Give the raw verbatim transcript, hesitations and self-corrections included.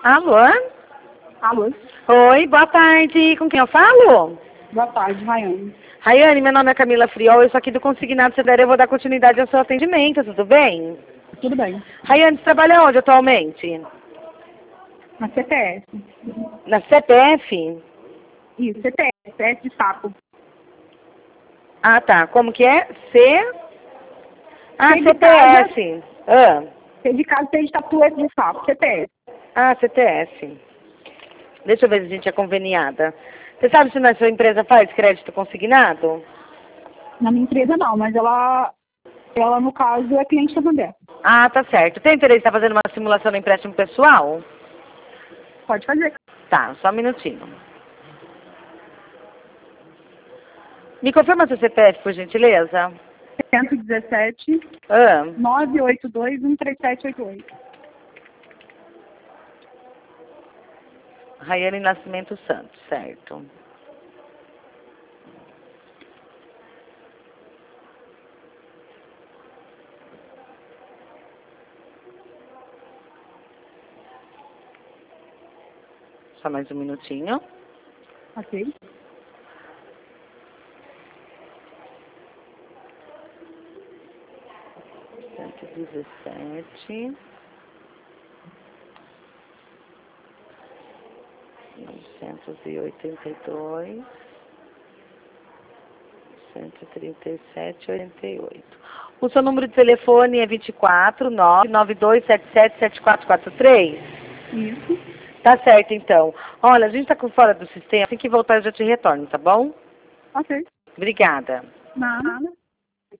Alô? Alô? Oi, boa tarde. Com quem eu falo? Boa tarde, Rayane. Rayane, meu nome é Camila Friol, eu sou aqui do Consignado Severo, eu vou dar continuidade ao seu atendimento, tudo bem? Tudo bem. Rayane, você trabalha onde atualmente? Na C P S. Na C P F? Isso, C P S, C P S de sapo. Ah, tá. Como que é? C? Ah, C de C P casa. S. Ah. C de casa, C de tatuete de sapo, C P S. Ah, C T S. Deixa eu ver se a gente é conveniada. Você sabe se na sua empresa faz crédito consignado? Na minha empresa não, mas ela, ela no caso, é cliente da mulher. Ah, tá certo. Tem interesse em estar fazendo uma simulação no empréstimo pessoal? Pode fazer. Tá, só um minutinho. Me confirma seu C P F, por gentileza? cento e dezessete, Ah, nove oito dois, um três sete oito oito. Rayane Nascimento Santos, certo. Só mais um minutinho. Ok. cento e dezessete. novecentos e oitenta e dois. cento e trinta e sete, oitenta e oito. O seu número de telefone é vinte e quatro, nove nove dois sete sete, sete quatro quatro três? Isso. Tá certo, então. Olha, a gente tá com fora do sistema. Assim que voltar eu já te retorno, tá bom? Ok. Obrigada. Nada.